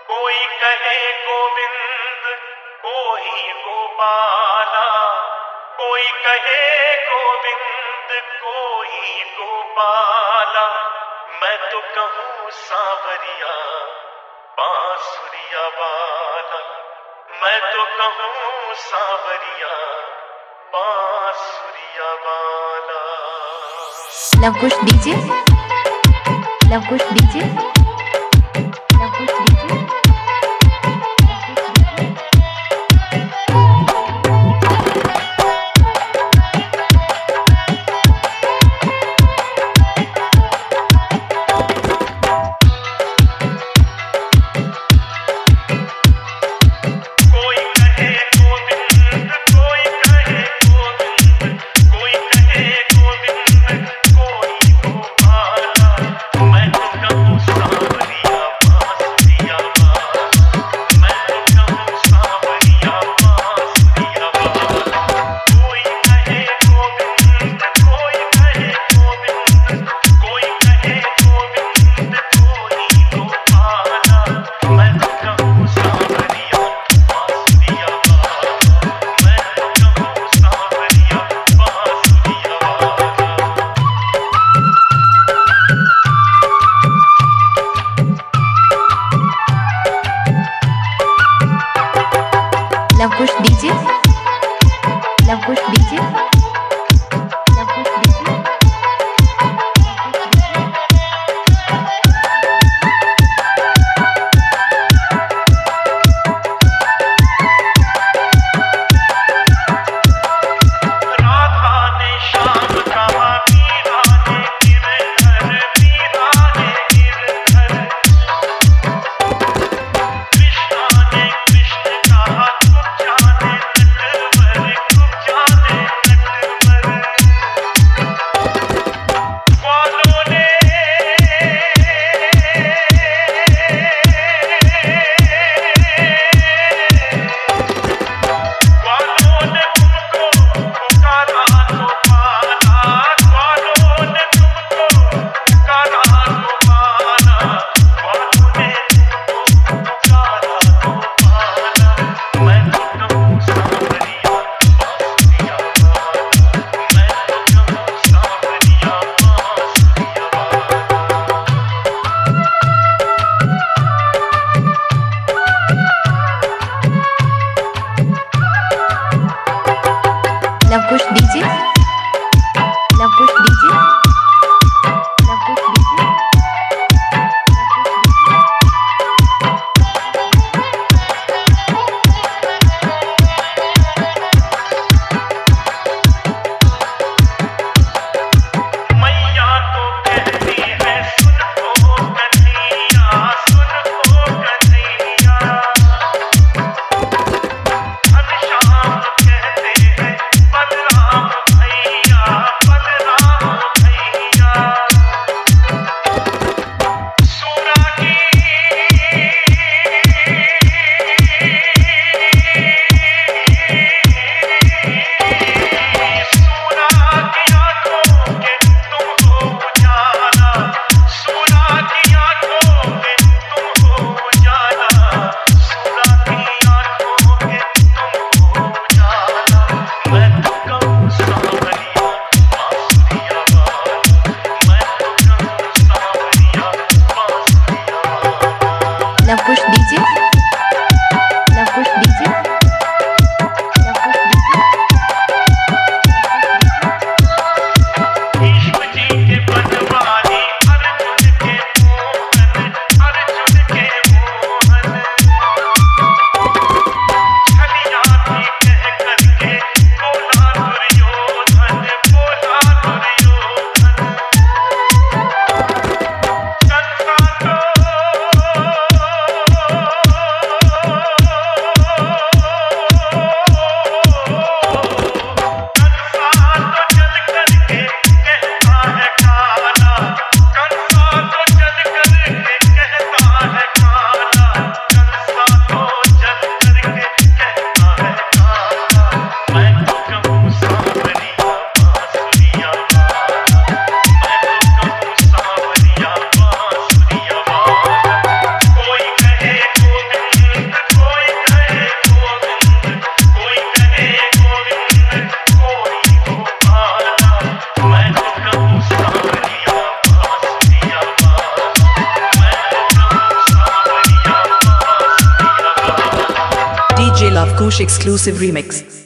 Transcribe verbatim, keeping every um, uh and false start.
कोई कहे गोविंद, कोई गोपाला। कोई कहे गोविंद, कोई गोपाला। मैं तो कहूँ सांवरिया बांसुरिया वाला। मैं तो कहूँ सांवरिया बांसुरिया वाला। Lavkush DJ, Lavkush DJ, Lavkush DJ. Lavkush DJ, Lavkush DJ, Lavkush DJ. Radha ने श्याम कहा, मीरा ने गिरधर, मीरा ने गिरधर। कृष्णा ने कृष्ण कहा, तुम जाने नटवर, तुम जाने नटवर। ग्वालों ने ग्वालों ने तुमको पुकारा तो पाला। ग्वालों ने तुमको पुकारा तो पाला। ग्वालों ने तुमको पुकारा तो पाला। मैं तो कहूँ सांवरिया बांसुरिया वाला। मैं तो कहूँ सांवरिया बांसुरिया वाला। Lavkush DJ, Lavkush DJ, Lavkush DJ. मैया तो कहती है सुन ओ कन्हैया, सुन ओ कन्हैया। घनश्याम कहते हैं बलराम भैया, बलराम भैया। सूरा की सूरा की आंखों के तुम हो उजाला। सूरा की आंखों के तुम हो उजाला। सूरा की आंखों के तुम हो उजाला। मैं तो कहूँ सांवरिया बांसुरिया वाला। मैं तो कहूँ सांवरिया बांसुरिया वाला। Lavkush DJ, Lavkush DJ, Lavkush DJ. Bhishma ji के बनवाली, अर्जुन के मोहन, अर्जुन के मोहन। छलिया भी कह करके बोला दुर्योधन, बोला दुर्योधन। कंसा को Love Kush exclusive remix.